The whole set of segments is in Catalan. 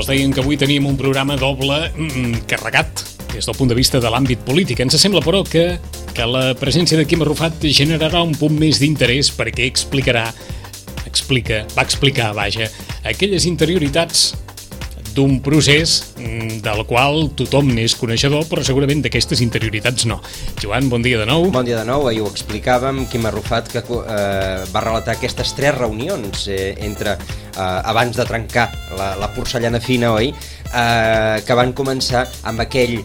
deien que avui teníem un programa doble carregat des del punt de vista de l'àmbit polític. Ens sembla, però, que la presència de Quim Arrufat generarà un punt més d'interès perquè va explicar, aquelles interioritats d'un procés del qual tothom n'és coneixedor, però segurament d'aquestes interioritats no. Joan, bon dia de nou. Bon dia de nou. Ahir ho explicàvem, Quim Arrufat, que va relatar aquestes 3 reunions entre abans de trencar la porcellana fina, oi? Que van començar amb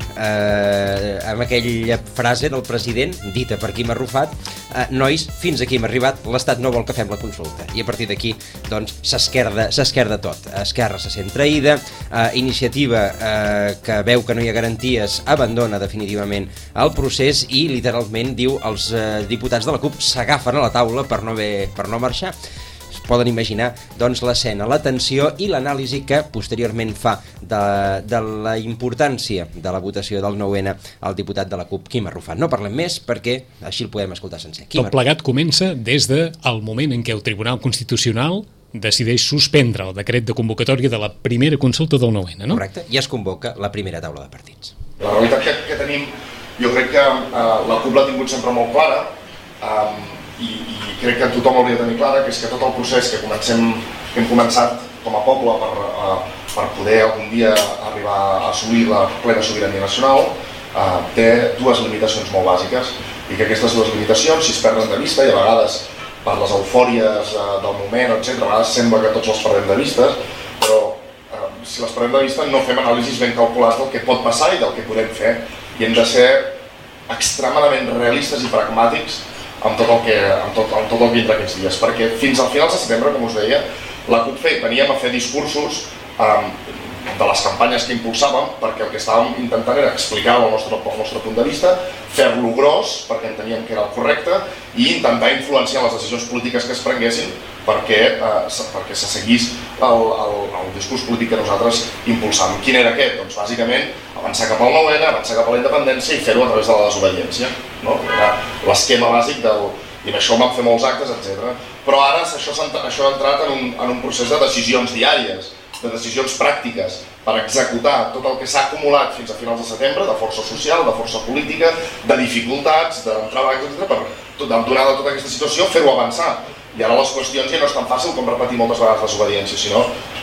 aquella frase del president, dita per Quim Arrufat: nois, fins aquí hem arribat, l'Estat no vol que fem la consulta. I a partir d'aquí, doncs, s'esquerda tot. Esquerra se sent traïda, Iniciativa, que veu que no hi ha garanties, abandona definitivament el procés i, literalment, diu, els diputats de la CUP s'agafen a la taula per no marxar. Poden imaginar, doncs, l'escena, la tensió i l'anàlisi que posteriorment fa de la importància de la votació del 9-N al diputat de la CUP, Quim Arrufat. No parlem més perquè així el podem escoltar sencer. Tot plegat comença des del moment en què el Tribunal Constitucional decideix suspendre el decret de convocatòria de la primera consulta del 9-N, no? Correcte, i es convoca la primera taula de partits. La realitat que tenim, jo crec que la CUP l'ha tingut sempre molt clara, i crec que tothom hauria de tenir clara, que és que tot el procés que hem començat com a poble per poder algun dia arribar a assolir la plena sobirania nacional té 2 limitacions molt bàsiques, i que aquestes 2 limitacions, si es perden de vista, i a vegades per les eufòries del moment, etc., a vegades sembla que tots les perdem de vista, però si les perdem de vista no fem anàlisis ben calculats del que pot passar i del que podem fer, i hem de ser extremadament realistes i pragmàtics amb tot el que vindrà aquests dies, perquè fins al final de setembre, com us deia, la CUP veníem a fer discursos de les campanyes que impulsàvem, perquè el que estàvem intentant era explicar el nostre punt de vista, fer-lo gros, perquè enteníem que era el correcte, i intentar influenciar les decisions polítiques que es prenguessin perquè se seguís el discurs polític que nosaltres impulsàvem. Quin era aquest? Doncs bàsicament avançar cap al 9-N, avançar cap a la independència i fer-ho a través de la desobediència, no? Era l'esquema bàsic i amb això vam fer molts actes, etc. Però ara això ha entrat en un procés de decisions diàries, de decisions pràctiques per executar tot el que s'ha acumulat fins a finals de setembre, de força social, de força política, de dificultats, d'entrebancs, etc., per donar tota aquesta situació, fer-ho avançar. I ara les qüestions ja no és tan fàcil com repetir moltes vegades desobediència, sinó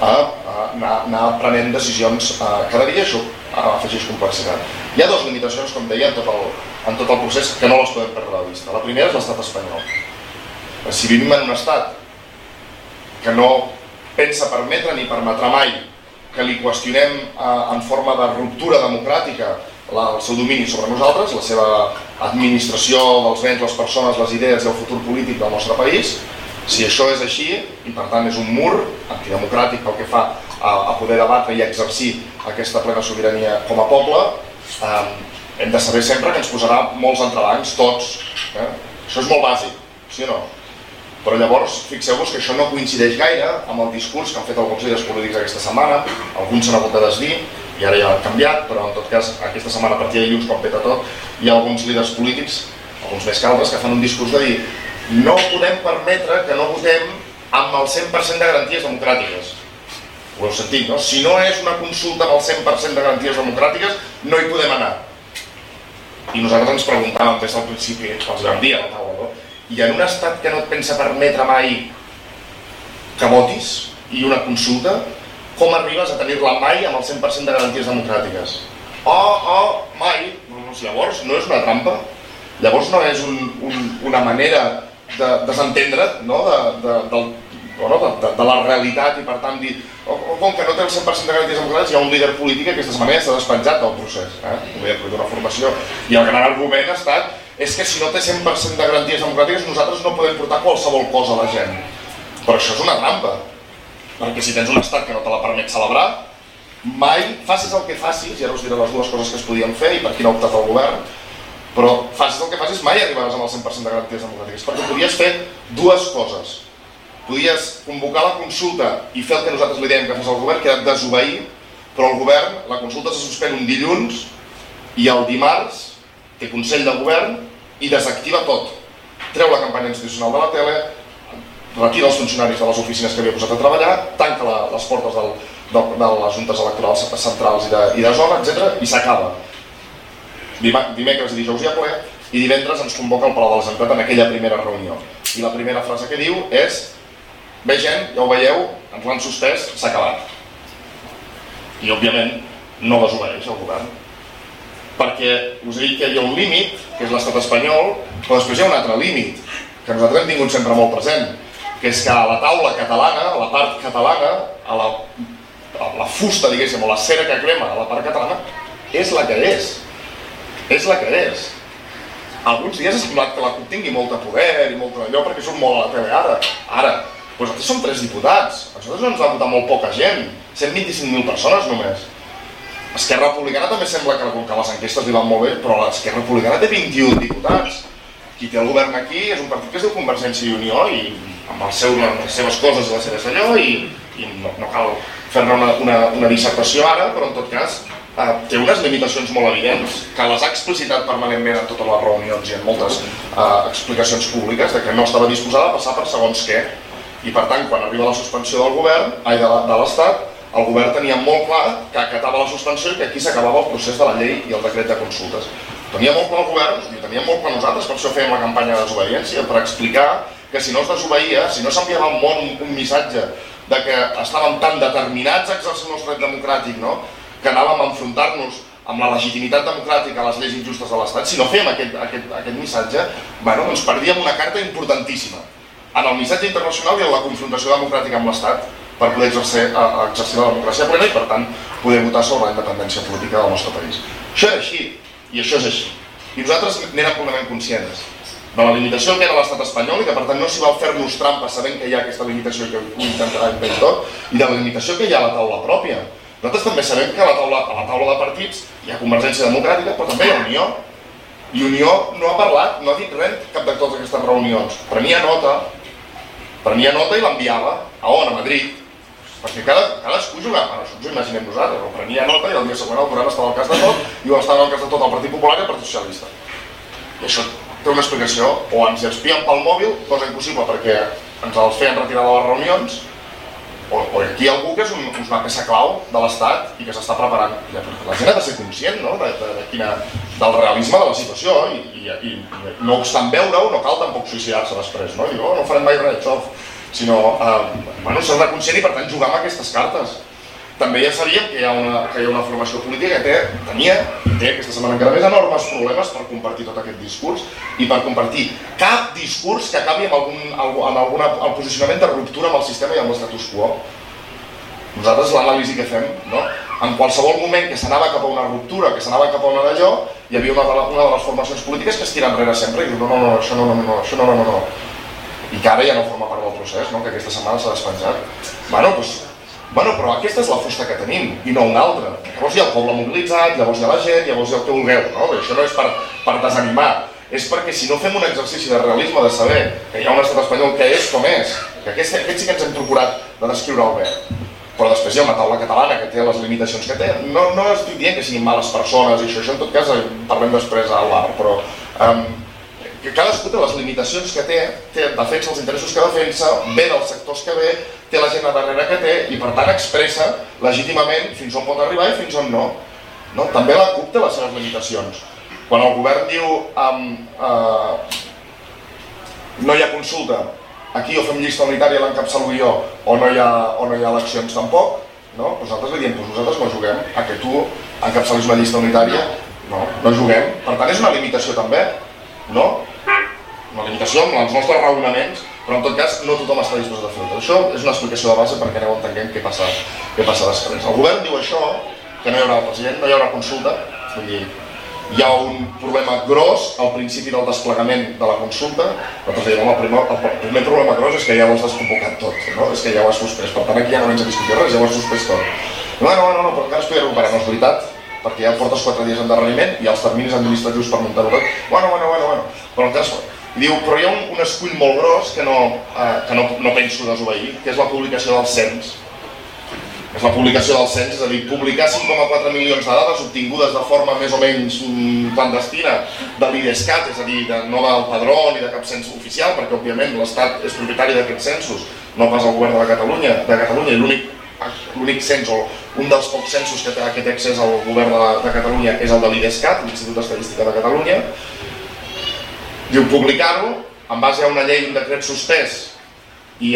anar prenent decisions cada dia. Això afegeix complexitat. Hi ha 2 limitacions, com deia, en tot el procés que no les podem perdre de vista. La primera és l'estat espanyol. Si vivim en un estat que no pensa permetre ni permetrà mai que li qüestionem en forma de ruptura democràtica el seu domini sobre nosaltres, la seva administració dels béns, les persones, les idees i el futur polític del nostre país, si això és així, i per tant és un mur antidemocràtic pel que fa a poder debatre i exercir aquesta plena sobirania com a poble, hem de saber sempre que ens posarà molts entrebancs, tots. Això és molt bàsic, sí o no? Però llavors, fixeu-vos que això no coincideix gaire amb el discurs que han fet alguns líders polítics aquesta setmana. Alguns s'han hagut de desdir i ara ja han canviat, però en tot cas aquesta setmana, a partir de dilluns, quan peta tot, hi ha alguns líders polítics, alguns més que altres, que fan un discurs de dir: no podem permetre que no votem amb el 100% de garanties democràtiques. Ho heu sentit, no? Si no és una consulta amb el 100% de garanties democràtiques, no hi podem anar. I nosaltres ens preguntàvem des del principi, els vam dir a la taula, no? I en un estat que no et pensa permetre mai que votis i una consulta, com arribes a tenir-la mai amb el 100% de garanties democràtiques? Mai. Llavors no és una trampa, llavors no és una manera de desentendre't, no? de la realitat, i per tant dir, com que no té el 100% de garanties democràtiques, hi ha un líder polític que aquesta setmana ja està despenjat del procés, un líder polític d'una formació, i el gran argument ha estat és que si no té 100% de garanties democràtiques nosaltres no podem portar qualsevol cosa a la gent. Però això és una trampa, perquè si tens un estat que no te la permet celebrar, mai, facis el que facis, i ara us diré les 2 coses que es podien fer i per quin ha optat el govern, però facis el que facis, mai arribaràs amb el 100% de garanties democràtiques, perquè podies fer 2 coses. Podies convocar la consulta i fer el que nosaltres li dèiem que fes el govern, que era desobeir, però el govern, la consulta se suspèn un dilluns i el dimarts té Consell de Govern i desactiva tot. Treu la campanya institucional de la tele, retira els funcionaris de les oficines que havia posat a treballar, tanca les portes les juntes electorals centrals i de zona, etc. i s'acaba. Dimecres i dijous hi ha ple, i divendres ens convoca al Palau de la Generalitat en aquella primera reunió. I la primera frase que diu és: bé gent, ja ho veieu, ens l'han suspès, s'ha acabat. I òbviament no desobeeix el govern. Perquè us he dit que hi ha un límit, que és l'estat espanyol, però després hi ha un altre límit, que nosaltres hem tingut sempre molt present, que és que a la taula catalana, a la part catalana, a la fusta, diguéssim, o la cera que crema a la part catalana, és la que és. És la que és. Alguns dies ha semblat que la CUP tingui molt de poder i molt d'allò perquè surt molt a la tele ara. Ara, doncs nosaltres som 3 diputats. A nosaltres no ens va votar molt poca gent. 125.000 persones només. Esquerra Republicana també sembla que les enquestes li van molt bé, però l'Esquerra Republicana té 21 diputats. Qui té el govern aquí és un partit que es diu Convergència i Unió i amb les seves coses i les seves allò i no cal fer-ne una dissertació ara, però en tot cas té unes limitacions molt evidents que les ha explicitat permanentment en totes les reunions i en moltes explicacions públiques de que no estava disposada a passar per segons què. I per tant, quan arriba la suspensió del govern, de l'Estat, el govern tenia molt clar que acatava la suspensió i que aquí s'acabava el procés de la llei i el decret de consultes. Tenia molt clar el govern i tenia molt clar nosaltres, per això fèiem la campanya de desobediència, per explicar que si no es desobeïa, si no s'enviava al món un missatge de que estàvem tan determinats a exercir el nostre dret democràtic, no? Que anàvem a enfrontar-nos amb la legitimitat democràtica a les lleis injustes de l'Estat, si no fèiem aquest missatge, doncs perdíem una carta importantíssima en el missatge internacional i en la confrontació democràtica amb l'Estat per poder exercir la democràcia plena i, per tant, poder votar sobre la independència política del nostre país. Això era així, i això és així. I nosaltres n'érem plenament conscients de la limitació que era l'estat espanyol i que, per tant, no s'hi val fer-nos trampes sabent que hi ha aquesta limitació i que ho intentarà impedir tot, i de la limitació que hi ha a la taula pròpia. Nosaltres també sabem que a la taula de partits hi ha Convergència Democràtica, però també hi ha Unió. I Unió no ha parlat, no ha dit res cap de totes aquestes reunions. Prenia nota i l'enviava. A on? A Madrid. Perquè cadascú jugava, això ens ho imaginem nosaltres, però prenia nota i el dia següent el govern estava al cas de tot i estava al cas de tot el Partit Popular i el Partit Socialista. I això té una explicació, o ens espien pel mòbil, cosa impossible perquè ens els feien retirar de les reunions, o aquí hi ha algú que és una peça clau de l'Estat i que s'està preparant. La gent ha de ser conscient del realisme de la situació i no obstant veure-ho no cal tampoc suïcidar-se després, no? I no farem mai res, xof. Sinó, s'ha de conscient i per tant jugar amb aquestes cartes. També ja sabíem que hi ha una formació política que té aquesta setmana encara més enormes problemes per compartir tot aquest discurs i per compartir cap discurs que acabi amb el posicionament de ruptura amb el sistema i amb l'estatus quo. Nosaltres l'anàlisi que fem, en qualsevol moment que s'anava cap a una ruptura, que s'anava cap a una d'allò, hi havia una de les formacions polítiques que es tira enrere sempre i diu no, això no. I que ara ja no forma part del procés, que aquesta setmana s'ha despenjat. Però aquesta és la fusta que tenim, i no una altra. Llavors hi ha el poble mobilitzat, llavors hi ha la gent, llavors hi ha el que vulgueu. Això no és per desanimar, és perquè si no fem un exercici de realisme, de saber que hi ha un estat espanyol que és com és, que aquest sí que ens hem procurat de descriure'l bé, però després hi ha una taula catalana que té les limitacions que té. No estic dient que siguin males persones i això en tot cas parlem després al bar, però que cadascú té les limitacions que té, defensa els interessos que defensa, ve dels sectors que ve, té la gent a darrere que té i per tant expressa legítimament fins on pot arribar i fins on no. També la CUP té les seves limitacions. Quan el govern diu no hi ha consulta, aquí o fem llista unitària i l'encapçalo jo o no hi ha eleccions tampoc, nosaltres li diem, nosaltres no juguem a que tu encapçalis una llista unitària, no juguem. Per tant és una limitació també, una limitació amb els nostres raonaments, però en tot cas no tothom està disposat a fer-ho. Això és una explicació de base perquè aneu entenent què passa després. El govern diu això, que no hi haurà el president, no hi haurà consulta, vull dir, hi ha un problema gros al principi del desplegament de la consulta. Nosaltres diem, el primer problema gros és que ja ho has desconvocat tot, és que ja ho has suspès, per tant aquí ja no vens a discutir res, ja ho has suspès tot. No, però encara es podria recuperar, no és veritat, perquè ja portes 4 dies d'endarreriment i els terminis administratius per muntar-ho tot. Però encara diu, però hi ha un escull molt gros que no penso desobeir, que és la publicació del cens. És la publicació del cens, és a dir, publicar 5,4 milions de dades obtingudes de forma més o menys clandestina de l'IDESCAT, és a dir, no del padró ni de cap cens oficial, perquè òbviament l'Estat és propietari d'aquests censos, no pas el govern de Catalunya, i l'únic l'únic cens o un dels pocs censos que té aquest accés al govern de Catalunya és el de l'IDESCAT, l'Institut d'Estadística de Catalunya. Diu publicar-ho en base a una llei, un decret suspès, i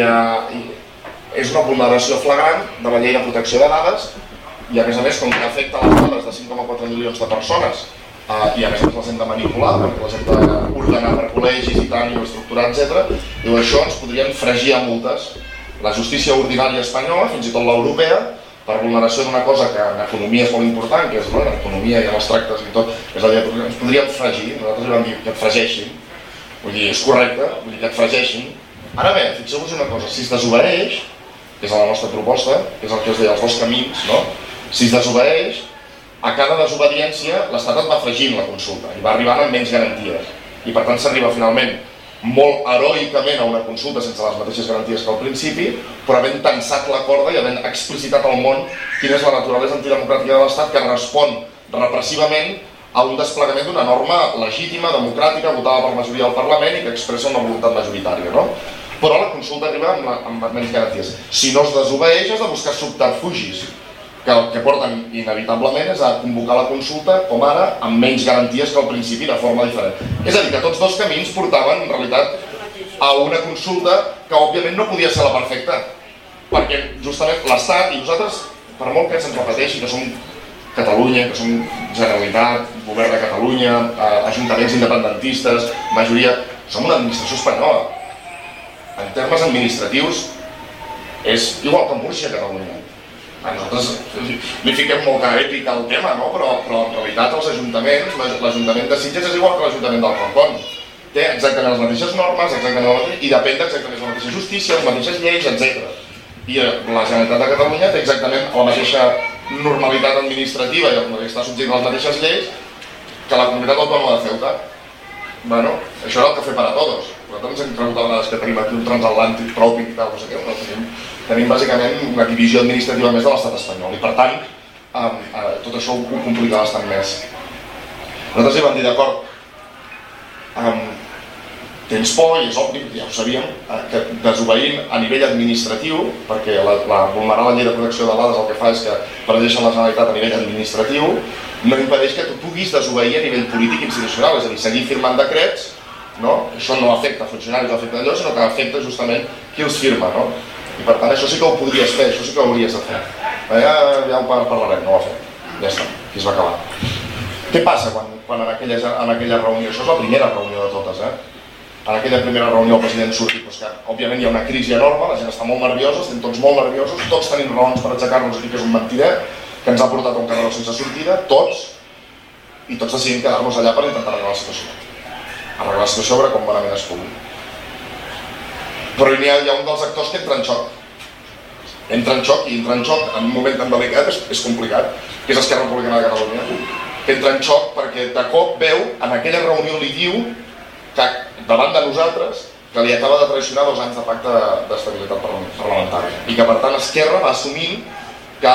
és una vulneració flagrant de la llei de protecció de dades, i a més com que afecta les dades de 5,4 milions de persones, i a més les hem de manipular, perquè les hem d'ordenar per col·legis i tant, i estructurar, etc. Diu, això ens podrien fregir a multes. La justícia ordinària espanyola, fins i tot l'europea, per vulneració d'una cosa que en economia és molt important, que és l'economia i els tractes i tot, és a dir, ens podríem fregir, nosaltres li vam dir que et fregeixin, vull dir, és correcte, vull dir que et fregeixin. Ara bé, fixeu-vos una cosa, si es desobeeix, que és la nostra proposta, que és el que us deia, els dos camins, no? Si es desobeeix, a cada desobediència l'Estat et va fregint la consulta i va arribant amb menys garanties. I per tant s'arriba finalment molt heroicament a una consulta sense les mateixes garanties que al principi, però havent tensat la corda i havent explicitat al món quina és la naturalesa antidemocràtica de l'Estat que respon repressivament a un desplegament d'una norma legítima, democràtica, votada per majoria del Parlament i que expressa una voluntat majoritària, no? Però la consulta arriba amb menys garanties. Si no es desobeeix, has de buscar subterfugis, que el que porten inevitablement és a convocar la consulta, com ara, amb menys garanties que al principi, de forma diferent. És a dir, que tots dos camins portaven, en realitat, a una consulta que, òbviament, no podia ser la perfecta. Perquè, justament, l'Estat, i nosaltres, per molt que se'ns repeteixi, que som Catalunya, que som Generalitat, Govern de Catalunya, ajuntaments independentistes, majoria, som una administració espanyola. En termes administratius, és igual que Múrcia, Catalunya. Nosaltres li fiquem molta èpica al tema, no? Però en realitat els ajuntaments, l'Ajuntament de Sitges és igual que l'Ajuntament d'Alcorcón. Té exactament les mateixes normes, i depèn d'exactament la mateixa justícia, les mateixes lleis, etc. I la Generalitat de Catalunya té exactament la mateixa normalitat administrativa i que està subjecte a les mateixes lleis que la comunitat autònoma de Ceuta. Bueno, això era el café para todos. Nosaltres ens hem cregut a vegades que tenim aquí un transatlàntic tròpic, no sé què, però tenim bàsicament una divisió administrativa més de l'estat espanyol i per tant tot això ho complica bastant més. Nosaltres hi vam dir d'acord, tens por i és obvi, ja ho sabíem, que desobeint a nivell administratiu, perquè vulnerar la llei de protecció de dades el que fa és que protegeixen la Generalitat a nivell administratiu, no impedeix que tu puguis desobeir a nivell polític i institucional, és a dir, seguir firmant decrets, no? Això no afecta funcionaris, no afecta allò, sinó que afecta justament qui els firma, no? I per tant això sí que ho podries fer, això sí que ho hauries de fer. Ja ho parlarem, no ho ha fet. Ja està, aquí es va acabar. Què passa quan en aquella reunió? Això és la primera reunió de totes, En aquella primera reunió el president surt i que òbviament hi ha una crisi enorme, la gent està molt nerviosa, estem tots molt nerviosos, tots tenim raons per aixecar-nos i dir que és un mentider, que ens ha portat a un carreró sense sortida, tots, i tots decidim quedar-nos allà per intentar arreglar la situació. Arreglar la situació sobre com bonament es pugui. Però hi ha un dels actors que entra en xoc. Entra en xoc en un moment tan delicat és complicat, que és Esquerra Republicana de Catalunya. Que entra en xoc perquè de cop veu, en aquella reunió li diu que davant de nosaltres que li acaba de traicionar 2 anys de pacte d'estabilitat parlamentària i que per tant Esquerra va assumint que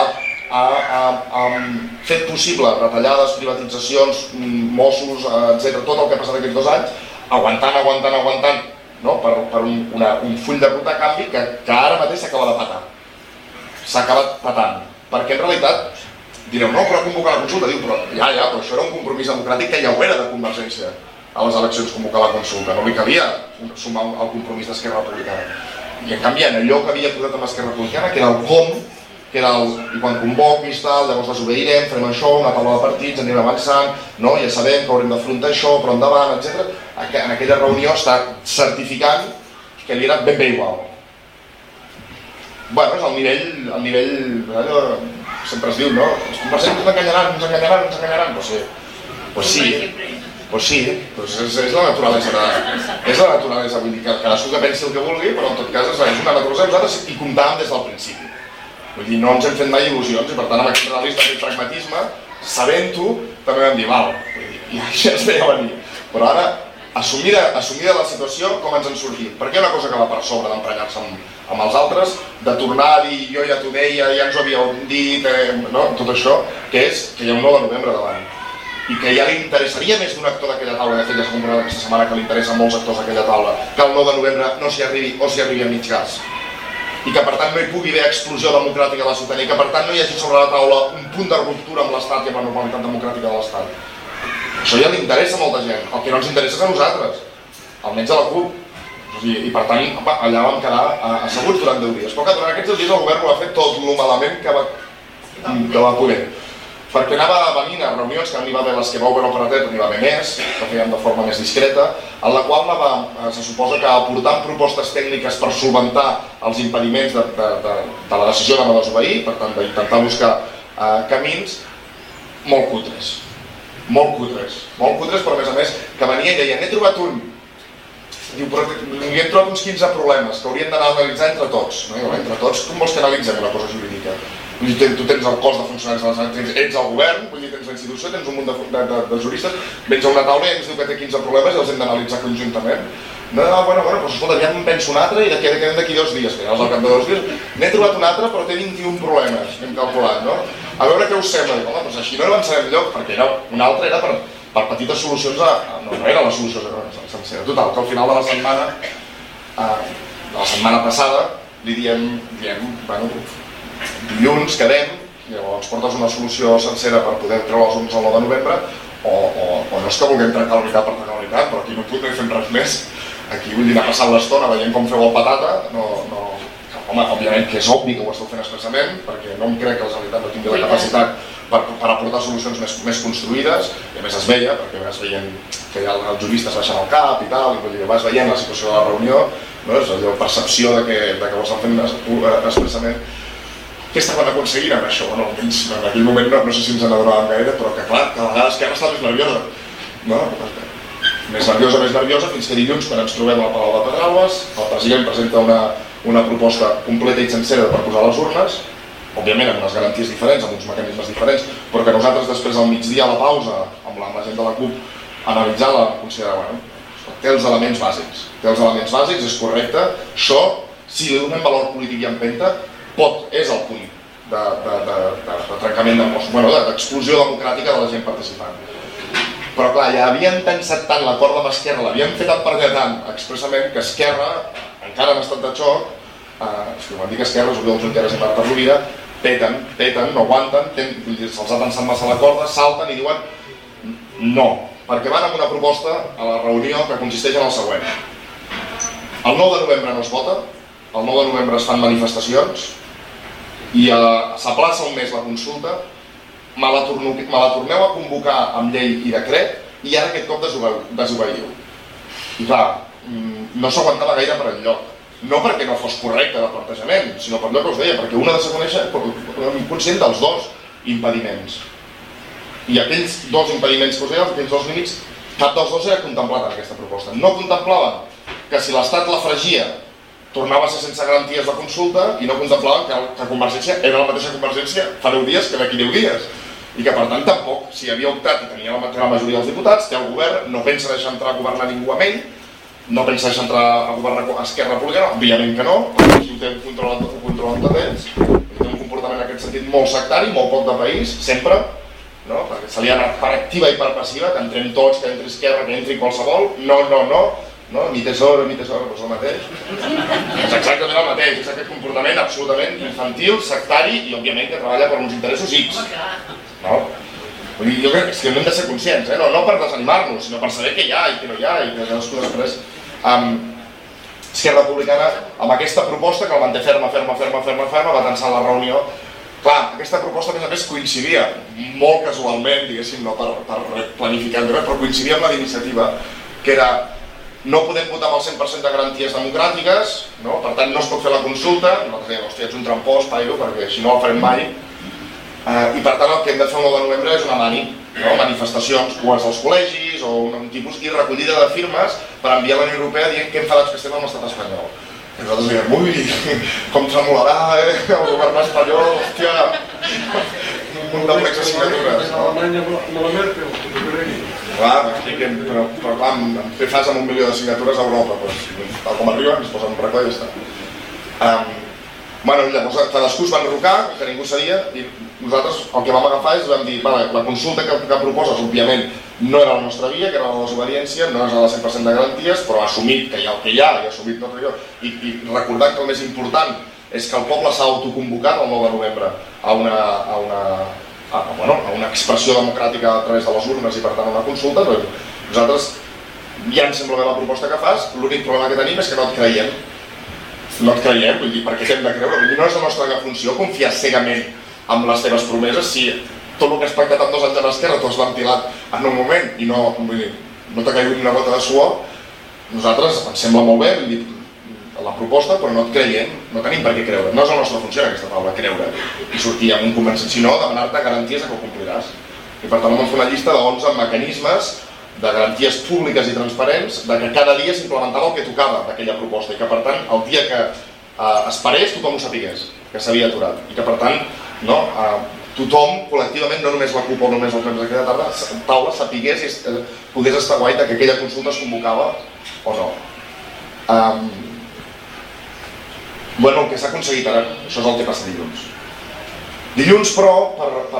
ha fet possible retallades, privatitzacions, Mossos, etc. Tot el que ha passat aquests 2 anys, aguantant, no? Per un full de ruta a canvi que ara mateix s'acaba de patar. S'ha acabat patant. Perquè en realitat direu, no, però convocar la consulta. Diu, però això era un compromís democràtic que ja ho era de Convergència a les eleccions convocar la consulta. No li calia sumar el compromís d'Esquerra Republicana. I en canvi, en allò que havia posat amb Esquerra Republicana, que era el com, que era i quan convoquis, llavors desobeirem, farem això, una taula de partits, anirem avançant, no? Ja sabem que haurem d'afrontar això, però endavant, etc. En aquella reunió està certificant que li era ben bé igual. Bueno, és el nivell, sempre es diu, no? Els conversants ens enganyaran, pues sí, és la naturalesa, vull dir que cadascú que pensi el que vulgui, però en tot cas és una naturalesa que nosaltres hi comptàvem des del principi. Vull dir, no ens hem fet mai il·lusions i per tant amb aquest realisme, aquest pragmatisme, sabent-ho, també vam dir, val, i ja es veia venir. Però ara, assumida la situació, com ens en sortim? Perquè hi ha una cosa que va per sobre d'emprenyar-se amb els altres, de tornar a dir, jo ja t'ho deia, ja ens ho havíeu dit, tot això, que és que hi ha un 9 de novembre davant. I que ja li interessaria més d'un actor d'aquella taula, de fet ja s'ha comprovat aquesta setmana que li interessa a molts actors d'aquella taula, que el 9 de novembre no s'hi arribi o s'hi arribi a mig gas. i que per tant no hi pugui haver explosió democràtica de la ciutadania, i que per tant no hi hagi sobre la taula un punt de ruptura amb l'Estat i amb la normalitat democràtica de l'Estat. Això ja li interessa a molta gent, el que no ens interessa és a nosaltres, almenys a la CUP. I per tant, allà vam quedar asseguts durant 10 dies. Però que durant aquests 10 dies el govern ho va fer tot el malament que va poder. Perquè anava venint a reunions, que n'hi va haver les que vau veure per Twitter, n'hi va haver més, que feien de forma més discreta, en la qual se suposa que aportant propostes tècniques per solventar els impediments de la decisió de no desobeir, per tant d'intentar buscar camins molt cutres. Molt cutres, però a més que venia i deia, n'he trobat un. Diu, però hem trobat uns 15 problemes que haurien d'anar a analitzar entre tots. Entre tots, com vols que analitzem una cosa jurídica? Tu tens el cos de funcionaris de la Generalitat, ets el govern, tens la institució, tens un munt de juristes, vens a una taula i ens diu que té 15 problemes i els hem d'analitzar conjuntament. Bueno, doncs escolta, ja em penso un altre i d'aquí 2 dies, que al cap de 2 dies, n'he trobat un altre però té 21 problemes, hem calculat, no? A veure què us sembla. Home, doncs així no avançarem enlloc, perquè un altre era per petites solucions, no era la solució sencera. Total, que al final de la setmana passada, li diem, bueno, dilluns quedem, llavors portes una solució sencera per poder treure els uns el 9 de novembre, o no és que vulguem trencar la unitat per trencar la unitat, però aquí no fem res més. Aquí vull dir, anar passant l'estona veient com feu el patata, home, òbviament que és obvi que ho esteu fent expressament, perquè no em crec que la Generalitat no tingui la capacitat per aportar solucions més construïdes, i a més es veia, perquè vas veient que ja els juristes baixen el cap i tal, i vas veient la situació de la reunió, és allò percepció de que ho estan fent expressament. Què estaven aconseguint amb això? Bueno, en aquell moment no sé si ens n'adonàvem gaire, però que clar, que a vegades Esquerra està més nerviosa. Més nerviosa, fins que dilluns, quan ens trobem al Palau de Pedralbes, el president presenta una proposta completa i sencera per posar les urnes, òbviament amb unes garanties diferents, amb uns mecanismes diferents, però que nosaltres després al migdia a la pausa, amb la gent de la CUP, analitzant-la, considerem, té els elements bàsics, és correcte, això, si li donem valor polític i empenta, és el punt de trencament d'explosió democràtica de la gent participant. Però clar, ja havien tensat tant l'acord amb Esquerra, l'havien fet tant expressament que Esquerra, encara en estat de xoc, quan dic Esquerra, Oriol Junqueras i Marta Rovira, peten, no aguanten, se'ls ha tensat massa la corda, salten i diuen no, perquè van amb una proposta a la reunió que consisteix en el següent. El 9 de novembre no es vota, el 9 de novembre es fan manifestacions i s'aplaça un mes la consulta, me la torneu a convocar amb llei i decret i ara aquest cop desobeiu. I clar, no s'aguantava gaire per enlloc. No perquè no fos correcte el plantejament, sinó per allò que us deia, perquè un ha de ser conscient dels 2 impediments. I aquells 2 impediments que us deia, aquells 2 límits, cap dels 2 era contemplat en aquesta proposta. No contemplaven que si l'Estat la fregia tornava a ser sense garanties de consulta i no contemplaven que Convergència era la mateixa Convergència fa 10 dies que d'aquí 10 dies. I que per tant tampoc, si havia optat i tenia la majoria dels diputats, té el govern, no pensa deixar entrar a governar ningú amb ell, no pensa deixar entrar a governar Esquerra Republicana, òbviament que no, perquè si ho té controlat de temps, té un comportament en aquest sentit molt sectari, molt poc de país, sempre, perquè se li ha anat per activa i per passiva, que entrem tots, que entri Esquerra, que entri qualsevol, no, ni tesoro, doncs el mateix. És exactament el mateix, és aquest comportament absolutament infantil, sectari i òbviament que treballa per uns interessos X. Vull dir, jo crec que hem de ser conscients, no per desanimar-nos, sinó per saber què hi ha i què no hi ha i que cadascú després Esquerra Republicana, amb aquesta proposta que el manté ferma, va tensar la reunió. Clar, aquesta proposta a més coincidia molt casualment, diguéssim, no per planificar res, però coincidia amb la d'iniciativa, que era no podem votar amb el 100% de garanties democràtiques, per tant no es pot fer la consulta, nosaltres dèiem, hòstia, ets un trampós, paio, perquè així no el farem mai, i per tant el que hem de fer el 9 de novembre és una manifestacions, o als col·legis, o un tipus i recollida de firmes per enviar a la Unió Europea dient que enfadats que estem amb l'estat espanyol. I nosaltres dèiem, ui, com tremolarà, el govern espanyol, hòstia, un munt de plecs de signatures. Alemanya amb la Merkel, clar, però clar, fer fas amb 1 milió de signatures a Europa, tal com arriben, es posen un recle i ja està. Llavors cadascú es va enrocar, que ningú sabia, i nosaltres el que vam agafar és vam dir, la consulta que proposes, òbviament, no era la nostra via, que era la desobediència, no és la de 100% de garanties, però ha assumit que hi ha el que hi ha, i ha assumit tot allò, i recordant que el més important és que el poble s'ha autoconvocat el 9 de novembre a una expressió democràtica a través de les urnes i per tant a una consulta. Nosaltres ja ens sembla bé la proposta que fas, l'únic problema que tenim és que no et creiem. No et creiem, vull dir, perquè t'hem de creure. Vull dir, no és la nostra funció confiar cegament en les teves promeses si tot el que has pactat amb 2 anys a l'esquerra t'ho has ventilat en un moment i no t'ha caigut ni una gota de suor. Nosaltres ens sembla molt bé, vull dir, la proposta, però no et creiem, no tenim per què creure. No és la nostra funció en aquesta taula, creure i sortir amb un convenciment, sinó demanar-te garanties que ho compliràs. I per tant vam fer una llista de 11 mecanismes de garanties públiques i transparents de que cada dia s'implementava el que tocava d'aquella proposta i que per tant el dia que es parés tothom ho sapigués, que s'havia aturat i que per tant tothom col·lectivament, no només la CUP o només els membres d'aquella taula, sapigués i pogués estar guai que aquella consulta es convocava o no. Bueno, el que s'ha aconseguit ara, això és el que passa dilluns. Dilluns, però,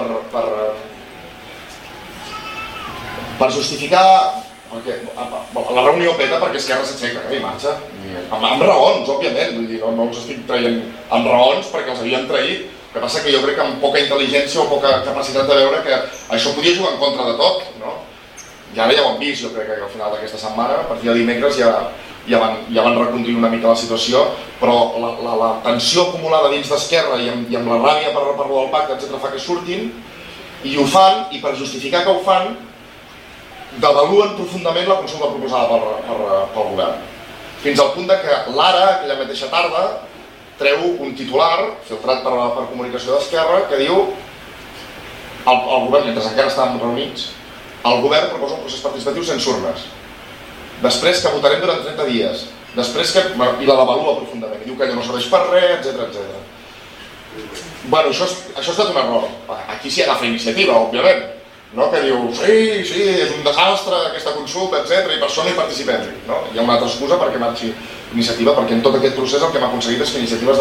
per justificar la reunió peta perquè Esquerra s'aixeca i marxa, amb raons, òbviament, vull dir, no els estic traient amb raons perquè els havien traït. El que passa que jo crec que amb poca intel·ligència o poca capacitat de veure que això podia jugar en contra de tot, no? I ara ja ho hem vist, jo crec que al final d'aquesta setmana, a partir de dimecres ja van reconduir una mica la situació, però la tensió acumulada dins d'Esquerra i amb la ràbia per lo del pacte, etc., fa que surtin i ho fan, i per justificar que ho fan devaluen profundament la consulta proposada pel govern. Fins al punt que l'Ara, aquella mateixa tarda, treu un titular, filtrat per comunicació d'Esquerra, que diu el govern, mentre encara estàvem reunits, el govern proposa un procés participatiu sense urnes. Després que votarem durant 30 dies, després que... i la devalua profundament, i diu que allò no serveix per res, etc. Bueno, això ha estat un error. Aquí s'hi agafa iniciativa, òbviament, no? Que diu, sí, és un desastre aquesta consulta, etc. i per això no hi participem. No? Hi ha una altra excusa perquè marxi iniciativa, perquè en tot aquest procés el que hem aconseguit és que iniciativa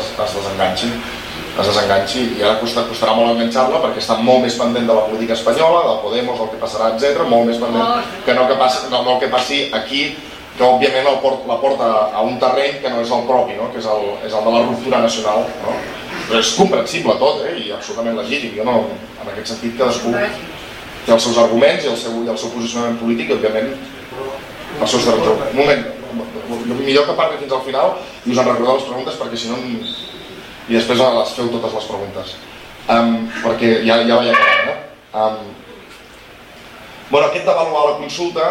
es desenganxi i ara costarà molt enganxar-la perquè està molt més pendent de la política espanyola, del Podemos, del que passarà, etc. Molt més pendent que no el que passi aquí, que òbviament la porta a un terreny que no és el propi, no? Que és el de la ruptura nacional. No? Però és comprensible tot, i absolutament legítim. Jo no, en aquest sentit, cadascú té els seus arguments i el seu posicionament polític i, òbviament, els seus drets. Un moment, millor que parli fins al final i us en recordeu les preguntes perquè si no... I després les feu totes les preguntes. Perquè ja vaig acabant, Bueno, aquest d'avaluar la consulta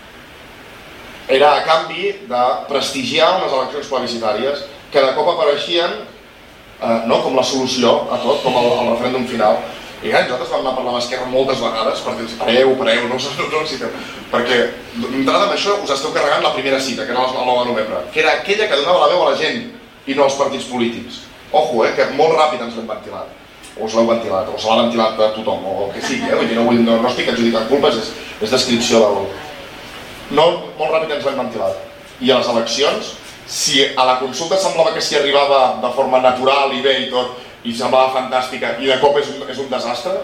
era a canvi de prestigiar unes eleccions plebiscitàries que de cop apareixien com la solució a tot, com el referèndum final. I nosaltres vam anar a parlar amb Esquerra moltes vegades per dir-los pareu, no necessiteu, perquè d'entrada amb això us esteu carregant la primera cita, que era el 9 de novembre, que era aquella que donava la veu a la gent i no als partits polítics. Ojo, que molt ràpid ens l'hem ventilat, o us l'heu ventilat, o se l'ha ventilat a tothom, o el que sigui, no estic adjudicant culpes, és descripció del... No, molt ràpid ens l'hem ventilat. I a les eleccions, si a la consulta semblava que s'hi arribava de forma natural i bé i tot, i semblava fantàstica, i de cop és un desastre,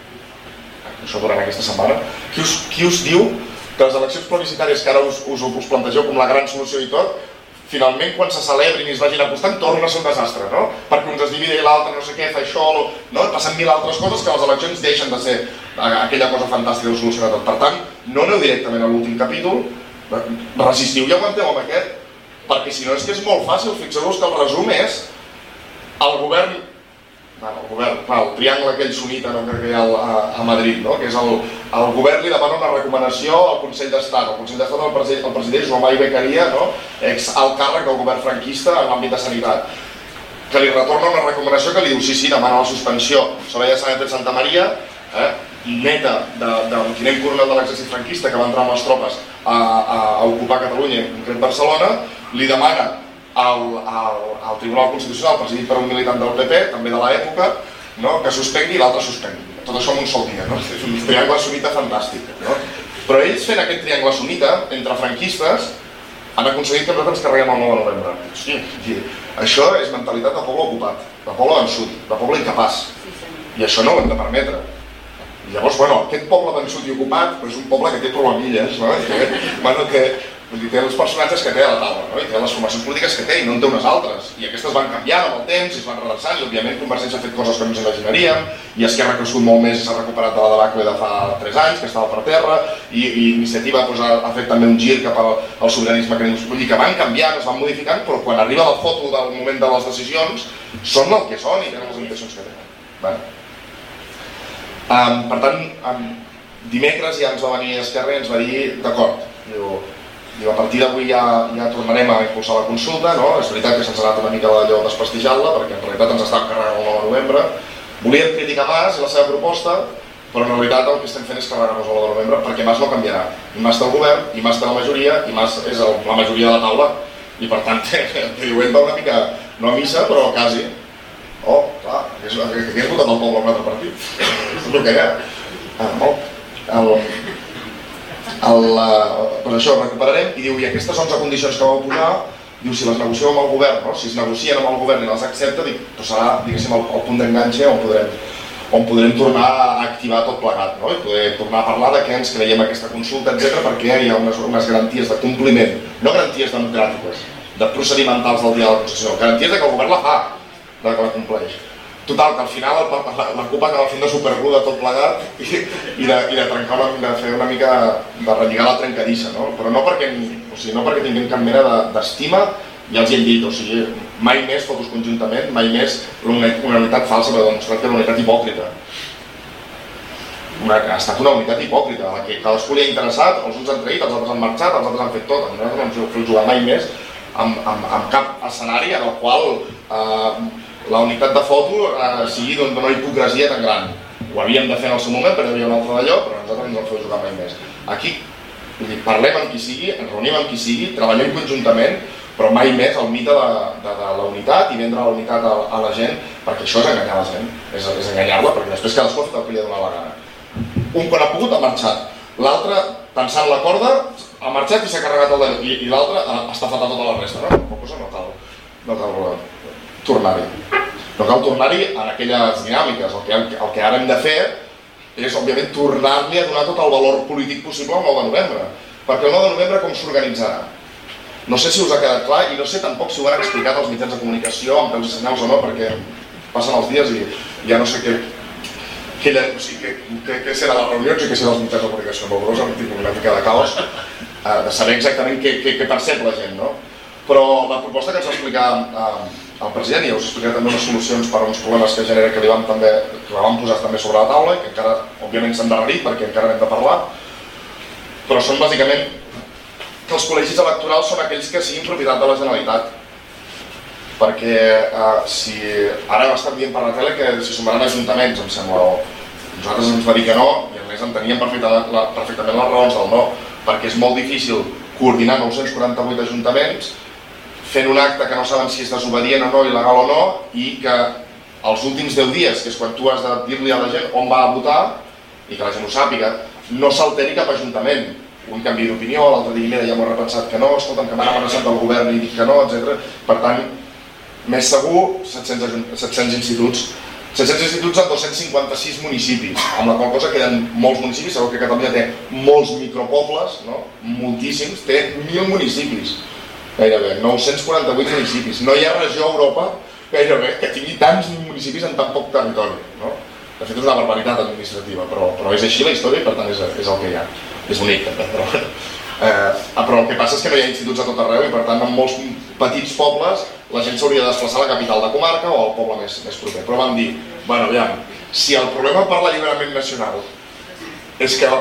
això durant aquesta setmana, qui us diu que les eleccions plebiscitàries que ara us plantegeu com la gran solució i tot, finalment quan se celebrin i es vagin acostant torna a ser un desastre, no? Perquè uns es divide i l'altre no sé què, fa això, no? Passen mil altres coses que les eleccions deixen de ser aquella cosa fantàstica de solucionar tot. Per tant, no aneu directament a l'últim capítol, resistiu i aguanteu amb aquest, perquè si no és que és molt fàcil, fixeu-vos que el resum és el govern, el triangle aquell sunita que hi ha a Madrid, que és el govern li demana una recomanació al Consell d'Estat. El Consell d'Estat el president Joan Maria Beccaria, ex-alt càrrec del govern franquista en l'àmbit de sanitat, que li retorna una recomanació que li diu sí, demana la suspensió Soraya Sáenz de Santamaría, neta del tinent coronel de l'exèrcit franquista que va entrar amb les tropes a ocupar Catalunya, en concret Barcelona, li demana al Tribunal Constitucional, presidit per un militant del PP, també de l'època, que suspengui i l'altre suspengui. Tot això en un sol dia, és un triangle sunita fantàstic. Però ells fent aquest triangle sunita, entre franquistes, han aconseguit que nosaltres ens carreguem el 9 de novembre. Hosti, això és mentalitat de poble ocupat, de poble vençut, de poble incapaç. I això no ho hem de permetre. I llavors, aquest poble vençut i ocupat és un poble que té problemilles, Vull dir, té els personatges que té a la taula, no? I té les formacions polítiques que té i no en té unes altres. I aquestes van canviant amb el temps i es van redreçant i òbviament Convergència ha fet coses que no ens imaginaríem i Esquerra ha crescut molt més i s'ha recuperat de la debacle de fa 3 anys, que estava per terra, i Iniciativa ha fet també un gir cap al sobiranisme que vull dir que van canviant, es van modificant, però quan arriba la foto del moment de les decisions són el que són i tenen les limitacions que tenen. Per tant, dimecres ja ens va venir Esquerra i ens va dir d'acord, diu, a partir d'avui ja tornarem a impulsar la consulta, no? És veritat que se'ns ha anat una mica d'allò desprestigiant-la, perquè en realitat ens estàvem carregant el 9 de novembre. Volíem criticar Mas i la seva proposta, però en realitat el que estem fent és carregar-nos el 9 de novembre, perquè Mas no canviarà. I Mas té el govern, i Mas té la majoria, i Mas és la majoria de la taula. I per tant, diu, entra una mica, no a missa, però quasi. Oh, clar, aquí has votat el poble un altre partit. És el que hi ha. Doncs això, recuperarem i diu, i aquestes 11 condicions que vau posar, diu, si les negocieu amb el govern, no? Si es negocien amb el govern i les accepta, dic, doncs serà, diguéssim, el punt d'enganxe on podrem tornar a activar tot plegat, no? I poder tornar a parlar de què ens creiem aquesta consulta, etc, perquè hi ha unes garanties de compliment, no garanties democràtiques, de procedimentals del dia de la concessió, garanties de que el govern la fa, de que la compleix. Total, que al final la CUP acaba fent de superruda tot plegat i de trencar de fer una mica de relligar la trencadissa, no? Però no perquè tinguem cap mena d'estima, ja els hi hem dit, o sigui, mai més fotos conjuntament, mai més una unitat falsa, però demostrat que era una unitat hipòcrita. Ha estat una unitat hipòcrita, a la que cadascú li ha interessat, els uns han traït, els altres han marxat, els altres han fet tot, nosaltres no ens heu jugar mai més amb cap escenari en el qual la unitat de foto sigui d'una hipocresia tan gran. Ho havíem de fer en el seu moment, perquè hi havia un altre d'allò, però nosaltres no ens el feu jugar mai més. Aquí parlem amb qui sigui, ens reunim amb qui sigui, treballem conjuntament, però mai més el mite de la unitat i vendre la unitat a la gent, perquè això és enganyar la gent, és enganyar-la, perquè després cadascú ha fet el que li ha donat la gana. Un quan ha pogut ha marxat, l'altre, tensant la corda, ha marxat i s'ha carregat el d'allò, i l'altre està fatat tota la resta, no? Qualque cosa no cal tornar-hi. No cal tornar-hi en aquelles dinàmiques. El que ara hem de fer és, òbviament, tornar-li a donar tot el valor polític possible al 9 de novembre. Perquè el 9 de novembre com s'organitzarà? No sé si us ha quedat clar i no sé tampoc si ho han explicat als mitjans de comunicació amb peus i senyals o no, perquè passen els dies i ja no sé què serà les reunions i què serà els mitjans de comunicació. Molt em tinc una mica de caos de saber exactament què percep la gent, no? Però la proposta que ens va explicar el president, i us explicaré també unes solucions per a uns problemes que genera que la vam posar també sobre la taula i que encara, òbviament, s'han endarrerit perquè encara n'hem de parlar, però són bàsicament que els col·legis electorals són aquells que siguin propietat de la Generalitat. Perquè si ara ha estat dient per la tele que s'hi sumaran ajuntaments, em sembla, o nosaltres ens va dir que no, i a més enteníem perfectament les raons del no, perquè és molt difícil coordinar 948 ajuntaments fent un acte que no saben si és desobedient o no, il·legal o no, i que els últims 10 dies, que és quan tu has de dir-li a la gent on va a votar, i que la gent ho sàpiga, no s'alteri cap ajuntament. Un canvi d'opinió, l'altre dia, mira, ja m'ho he repensat que no, escolta'm, que m'han amenaçat del govern i dic que no, etc. Per tant, més segur, 700 instituts. 700 instituts en 256 municipis, amb la qual cosa queden molts municipis, segur que Catalunya té molts micropobles, no? Moltíssims, té 1.000 municipis. Gairebé, 948 municipis. No hi ha regió a Europa gairebé que tingui tants municipis en tan poc territori, no? De fet és una barbaritat administrativa, però és així la història i per tant és el que hi ha. És bonic també, però el que passa és que no hi ha instituts a tot arreu i per tant en molts petits pobles la gent s'hauria de desplaçar a la capital de comarca o al poble més proper. Però vam dir, bueno, aviam, si el problema per l'alliberament nacional és que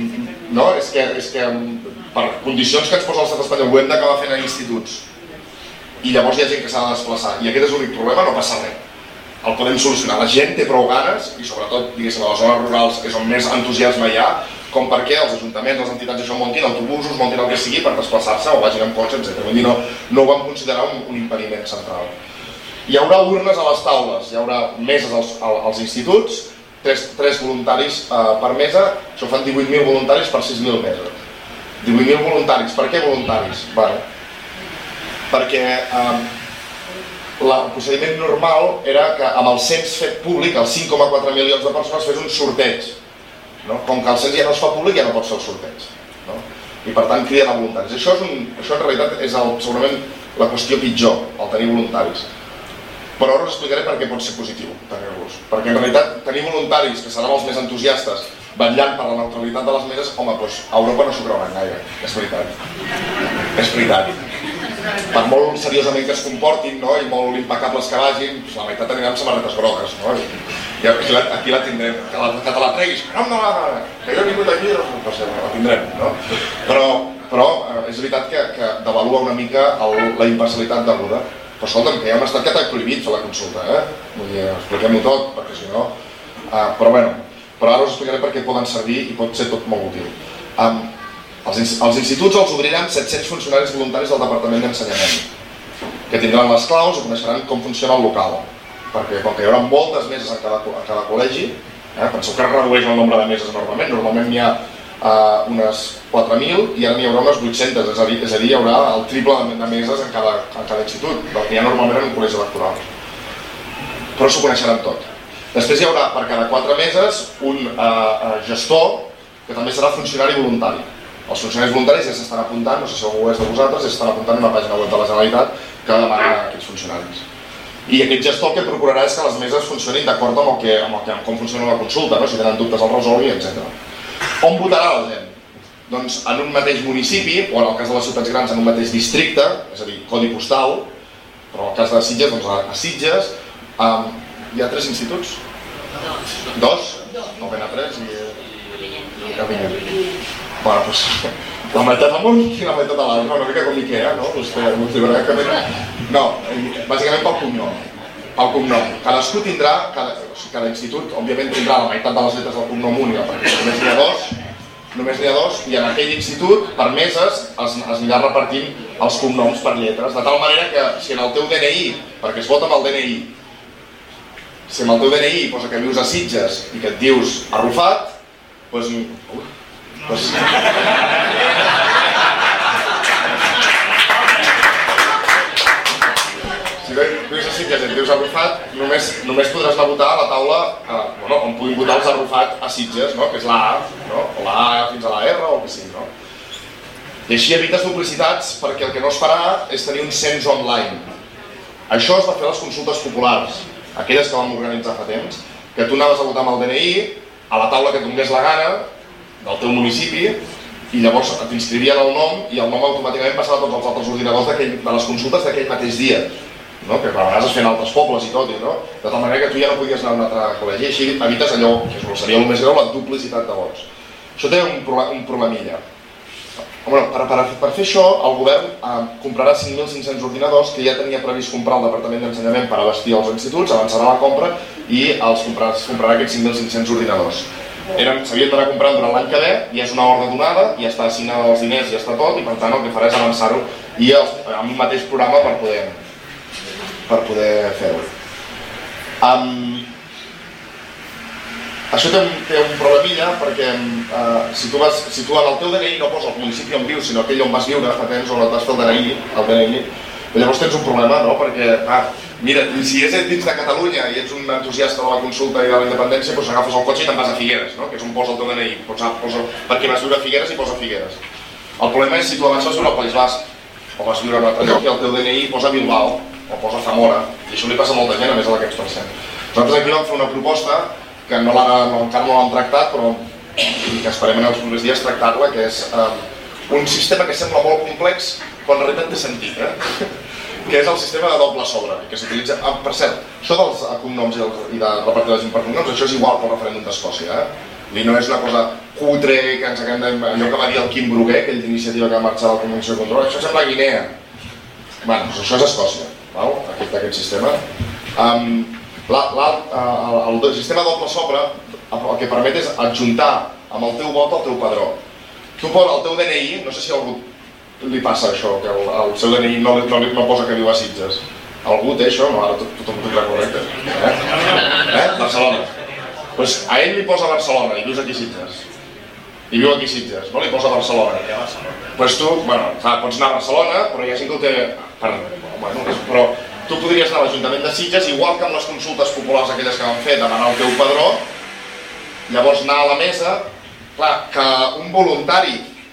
per condicions que ens posa l'estat espanyol ho hem d'acabar fent a instituts i llavors hi ha gent que s'ha de desplaçar i aquest és l'únic problema, no passa res. El podem solucionar. La gent té prou ganes i sobretot, diguéssim, a les zones rurals és on més entusiasme hi ha, com perquè els ajuntaments, les entitats això montin autobusos, montin el que sigui per desplaçar-se o vagin amb cotxe, etc. Vull dir, no ho vam considerar un impediment central. Hi haurà urnes a les taules, hi haurà meses als instituts, 3 voluntaris per mesa, això fan 18.000 voluntaris per 6.000 meses. 18.000 voluntaris. Per què voluntaris? Bueno, perquè el procediment normal era que amb el cens fet públic, els 5,4 milions de persones, fes un sorteig. Com que el cens ja no es fa públic, ja no pot ser el sorteig. i per tant criden a voluntaris. Això en realitat és segurament la qüestió pitjor, el tenir voluntaris. Però ara us explicaré per què pot ser positiu tenir-los. Perquè en realitat tenir voluntaris, que seran els més entusiastes, vetllant per la neutralitat de les meses, home, doncs a Europa no s'ho creuran gaire, és veritat. És veritat. Per molt seriosament que es comportin, no? I molt impecables que vagin, la meitat aniran amb samarretes grogues, no? I aquí la tindrem, que te la treguis, no, que jo he vingut aquí, doncs la tindrem, no? Però és veritat que devalua una mica la imparcialitat deguda. Però escolta'm, que hi ha un estat que t'ha prohibit fer la consulta, Vull dir, expliquem-ho tot, perquè si no... Però ara us explicaré per què poden servir i pot ser tot molt útil. Els instituts els obriran 700 funcionaris voluntaris del Departament d'Ensenyament, que tindran les claus i coneixeran com funciona el local. Perquè com que hi haurà moltes meses a cada col·legi, penseu que es redueix el nombre de meses normalment n'hi ha unes 4.000 i ara n'hi haurà unes 800, és a dir, hi haurà el triple de meses en cada institut, del que hi ha normalment en un col·legi electoral. Però s'ho coneixeran tot. Després hi haurà per cada 4 meses un gestor que també serà funcionari voluntari. Els funcionaris voluntaris ja s'estan apuntant, no sé si algú és de vosaltres, ja s'estan apuntant en una pàgina web de la Generalitat que demana aquests funcionaris. I aquest gestor el que procurarà és que les meses funcionin d'acord amb com funciona la consulta, si tenen dubtes el resolgui, etc. On votarà la gent? Doncs en un mateix municipi, o en el cas de les ciutats grans en un mateix districte, és a dir, codi postal, però en el cas de Sitges, doncs a Sitges, hi ha 3 instituts? 2? No, ben a 3 i a Vinyet. Bueno, doncs la meitat amunt i la meitat a l'altre, una mica com Ikea, no? No, bàsicament pel cognom. Cadascú tindrà, cada institut, òbviament tindrà la meitat de les lletres del cognom única, perquè només n'hi ha dos, i en aquell institut, per meses, es anirà repartint els cognoms per lletres, de tal manera que si en el teu DNI, perquè es vota amb el DNI, si en el teu DNI posa que vius a Sitges i que et dius Arrufat, doncs... Si vius a Sitges i et dius Arrufat, només podràs anar a votar a la taula on puguin votar els Arrufat a Sitges, que és la A, o la A fins a la R o el que sigui. I així evites duplicitats, perquè el que no es farà és tenir un cens online. Això es va fer a les consultes populars, aquelles que vam organitzar fa temps, que tu anaves a votar amb el DNI a la taula que et donés la gana del teu municipi i llavors t'inscrivien el nom i el nom automàticament passava a tots els altres ordinadors de les consultes d'aquell mateix dia, que a vegades es feien altres pobles i tot, de tal manera que tu ja no podies anar a un altre col·legi i així evites allò, que seria el més greu, la duplicitat de vots. Això té un problemilla. Per fer això, el govern comprarà 5.500 ordinadors que ja tenia previst comprar el Departament d'Ensenyament per abastir els instituts, avançarà la compra i els comprarà aquests 5.500 ordinadors. S'havien d'anar comprant durant l'any que ve, ja és una ordre donada, ja està assignada els diners, ja està tot, i per tant el que farà és avançar-ho i amb un mateix programa per poder fer-ho. Això té un problemilla perquè si tu en el teu DNI no posa el municipi on vius, sinó aquell on vas viure fa temps, on et vas fer el DNI, llavors tens un problema, perquè, mira, si és dins de Catalunya i ets un entusiasta de la consulta i de la independència, doncs agafes el cotxe i te'n vas a Figueres, que és on posa el teu DNI, perquè vas viure a Figueres i posa Figueres. El problema és si tu abans vas viure al País Basc o vas viure a un altre lloc i el teu DNI posa Bilbao o posa Zamora, i això li passa a molta gent, a més de d'aquests %. Nosaltres aquí vam fer una proposta que encara no l'han tractat, però que esperem en els propers dies tractar-la, que és un sistema que sembla molt complex, però en realitat té sentit, que és el sistema de doble sobre, que s'utilitza... Per cert, això dels cognoms i de repartir la gent per cognoms, això és igual que el referèndum d'Escòcia, no és una cosa cutre, que ens acabem de... allò que va dir el Quim Bruguer, aquell d'iniciativa que va marxar de la Convenció de Control, això sembla Guinea. Bé, doncs això és Escòcia, aquest sistema. El sistema doble sobre el que permet és adjuntar amb el teu vot al teu padró. Tu poses el teu DNI, no sé si a algú li passa això, que el seu DNI no posa que viu a Sitges. Algú té això? No, ara tothom ho té correcte. Barcelona. Doncs a ell li posa Barcelona i vius aquí a Sitges. I viu aquí a Sitges, no? Li posa Barcelona. Doncs tu, pots anar a Barcelona, però hi ha gent que ho té... Però tu podries anar a l'Ajuntament de Sitges, igual que amb les consultes populars aquelles que vam fer, demanar el teu padró, llavors anar a la mesa, clar, que un voluntari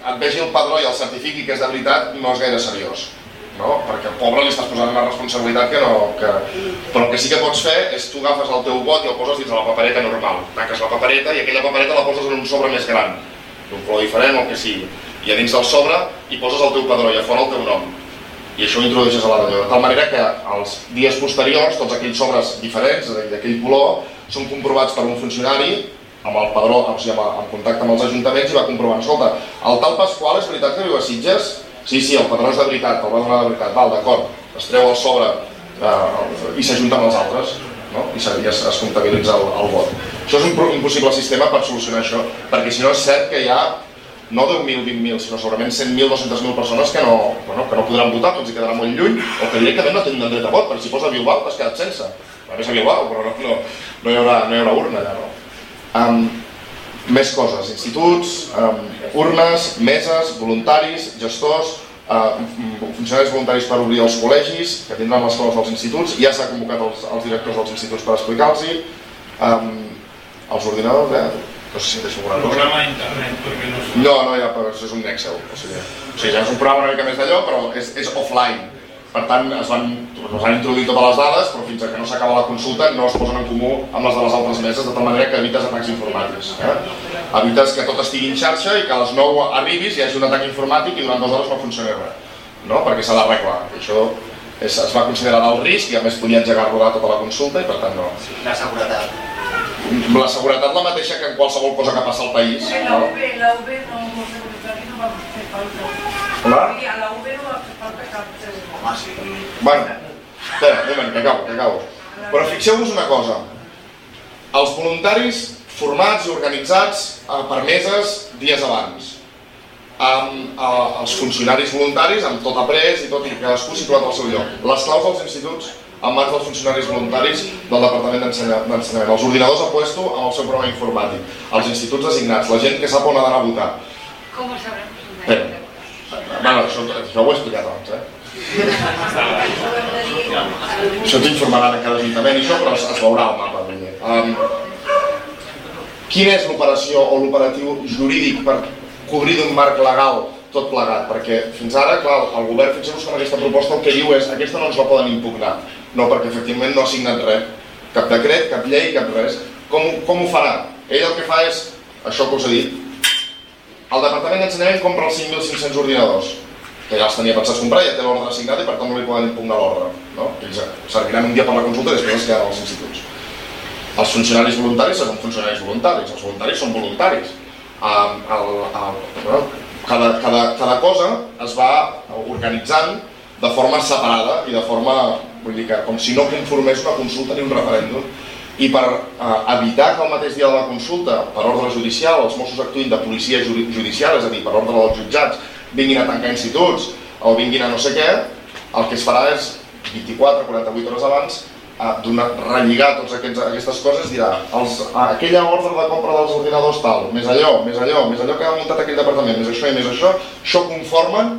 et vegi el padró i el certifiqui que és de veritat no és gaire seriós, no? Perquè al pobre li estàs posant una responsabilitat que no... Però el que sí que pots fer és tu agafes el teu vot i el poses dins de la papereta normal. Tanques la papereta i aquella papereta la poses en un sobre més gran, d'un color diferent o el que sigui. I a dins del sobre hi poses el teu padró i a fora el teu nom. I això ho introdueixes a la relleu, de tal manera que els dies posteriors, tots aquells sobres diferents, d'aquell color, són comprovats per un funcionari amb el padró, o sigui, en contacte amb els ajuntaments i va comprovant, escolta, el tal Pasqual és veritat que viu a Sitges? Sí, el padró és de veritat, el va donar de veritat, val, d'acord, es treu el sobre i s'ajunta amb els altres, no? I es comptabilitza el vot. Això és un impossible sistema per solucionar això, perquè si no és cert que hi ha no 10.000, 20.000, sinó segurament 100.000, 200.000 persones que no podran votar, que els quedarà molt lluny, o que directament no tenen dret a vot, perquè si posa Bilbao t'has quedat sense. A més a Bilbao, però no hi haurà urna allà, no? Més coses, instituts, urnes, meses, voluntaris, gestors, funcionaris voluntaris per obrir els col·legis, que tindran les claus dels instituts, ja s'ha convocat els directors dels instituts per explicar-los-hi, els ordinadors, no sé si em deixo alguna cosa. Programa d'internet, perquè no sé. No, això és un Excel, o sigui, ja és un programa una mica més d'allò, però és offline. Per tant, es van introduir totes les dades, però fins que no s'acaba la consulta no es posen en comú amb les de les altres meses, de tal manera que evites atacs informàtics. Evites que tot estigui en xarxa i que a les 9 arribis hi hagi un atac informàtic i durant 2 hores no funcioni res, no? Perquè s'ha d'arreglar. Això es va considerar el risc i a més podia engegar a rodar tota la consulta i per tant no. La seguretat. La seguretat la mateixa que en qualsevol cosa que passa al país. La UV no va fer falta. Hola? A la UV no va fer falta cap. Home, sí. Bueno, espera, un moment, que acabo. Però fixeu-vos una cosa. Els voluntaris formats i organitzats per meses dies abans. Els funcionaris voluntaris amb tot après i tot i cadascú situat al seu lloc. Les claus dels instituts en mans dels funcionaris voluntaris del Departament d'Ensenyament. Els ordinadors a puesto amb el seu programa informàtic. Els instituts designats, la gent que sap on ha d'anar a votar. Com ho sabrem? Bueno, això ho he explicat abans, Això t'informaran en cada ajuntament i això, però es veurà al mapa. Quina és l'operació o l'operatiu jurídic per cobrir d'un marc legal tot plegat? Perquè fins ara, clar, el govern, fixeu-vos que amb aquesta proposta el que diu és aquesta no ens la poden impugnar. No, perquè efectivament no ha signat res. Cap decret, cap llei, cap res. Com ho farà? Ell el que fa és això que us he dit. El Departament d'Ensenyament compra els 5.500 ordinadors, que ja els tenia pensats comprar, ja té l'ordre assignat i per tant no li poden impugnar l'ordre. Ells serviran un dia per la consulta i després es quedaran als instituts. Els funcionaris voluntaris són funcionaris voluntaris, els voluntaris són voluntaris. Cada cosa es va organitzant de forma separada i de forma, vull dir que com si no conformés una consulta ni un referèndum. I per evitar que el mateix dia de la consulta, per ordre judicial, els Mossos actuïn de policia judicial, és a dir, per ordre dels jutjats, vinguin a tancar instituts o vinguin a no sé què, el que es farà és 24 o 48 hores abans relligar totes aquestes coses, dirà aquella ordre de compra dels ordinadors tal, més allò que ha muntat aquell departament, més això i més això conformen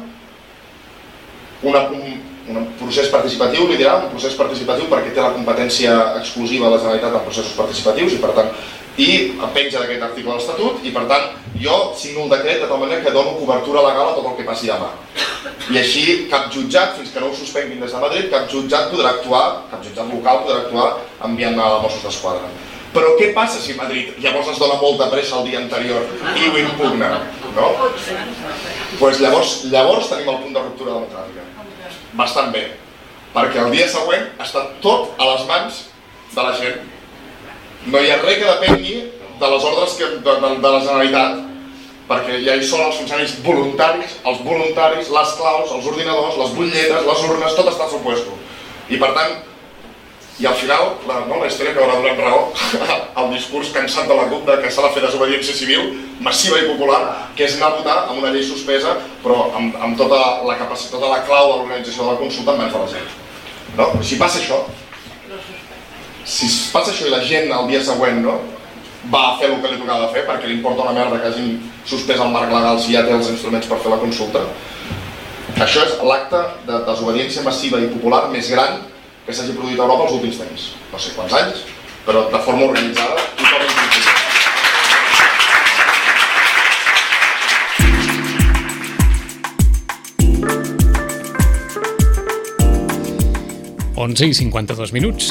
un procés participatiu, li dirà, un procés participatiu perquè té la competència exclusiva de la Generalitat en processos participatius i per tant penja d'aquest article de l'Estatut i per tant jo signo un decret de tal manera que dono cobertura legal a tot el que passi demà. I així cap jutjat, fins que no ho suspenguin des de Madrid, cap jutjat podrà actuar, cap jutjat local podrà actuar enviant a Mossos d'Esquadra. Però què passa si Madrid llavors es dona molta pressa el dia anterior i ho impugna? Doncs llavors tenim el punt de ruptura democràtica. Bastant bé, perquè el dia següent està tot a les mans de la gent. No hi ha res que depengui de les ordres de la Generalitat, perquè ja hi són els funcionaris voluntaris, els voluntaris, les claus, els ordinadors, les butlletes, les urnes, tot està a seu puesto. I per tant, i al final, la història que haurà donat raó el discurs cansat de la CUP que s'ha de fer desobediència civil massiva i popular, que és anar a votar amb una llei suspesa, però amb tota la capacitat, tota la clau de l'organització de la consulta en mans de la gent. Si passa això i la gent el dia següent va a fer el que li tocava fer, perquè li importa una merda que hagin suspès el marc legal si ja té els instruments per fer la consulta, això és l'acte de desobediència massiva i popular més gran que s'hagi produït a Europa els últims temps. No sé quants anys, però de forma organitzada i forma institucional. 11:52.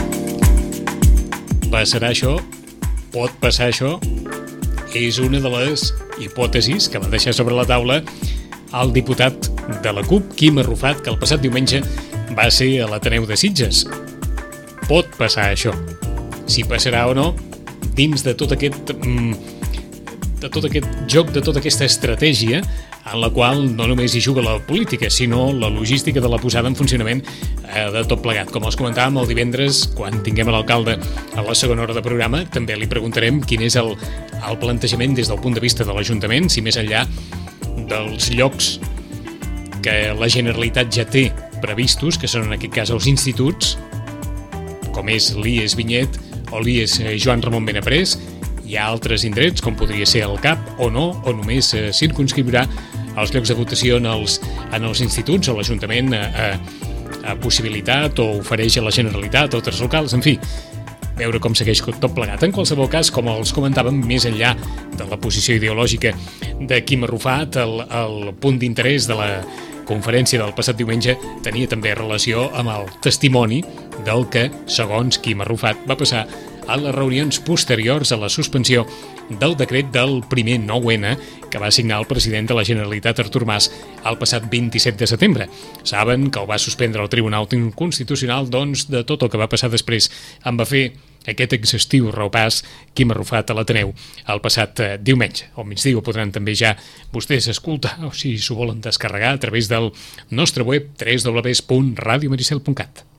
Passarà això? Pot passar això? És una de les hipòtesis que va deixar sobre la taula el diputat de la CUP, Quim Arrufat, que el passat diumenge va ser a l'Ateneu de Sitges. Pot passar això. Si passarà o no, dins de tot aquest joc, de tota aquesta estratègia en la qual no només hi juga la política, sinó la logística de la posada en funcionament de tot plegat. Com els comentàvem el divendres, quan tinguem a l'alcalde a la segona hora de programa, també li preguntarem quin és el plantejament des del punt de vista de l'Ajuntament, si més enllà dels llocs que la Generalitat ja té previstos, que són en aquest cas els instituts, com és l'IES Vinyet o l'IES Joan Ramon Benaprés. Hi ha altres indrets, com podria ser el CAP o no, o només circumscriurà els llocs de votació en els instituts o l'Ajuntament a possibilitat o ofereix a la Generalitat o altres locals, en fi, veure com segueix tot plegat. En qualsevol cas, com els comentàvem, més enllà de la posició ideològica de Quim Arrufat, el punt d'interès de la conferència del passat diumenge tenia també relació amb el testimoni del que, segons Quim Arrufat, va passar a les reunions posteriors a la suspensió del decret del primer 9-N que va signar el president de la Generalitat, Artur Mas, el passat 27 de setembre. Saben que el va suspendre el Tribunal Constitucional, doncs, de tot el que va passar després en va fer aquest exhaustiu repàs Quim Arrufat a l'Ateneu el passat diumenge. Al migdia ho podran també ja vostès escoltar, o si s'ho volen descarregar, a través del nostre web www.radiomaricel.cat.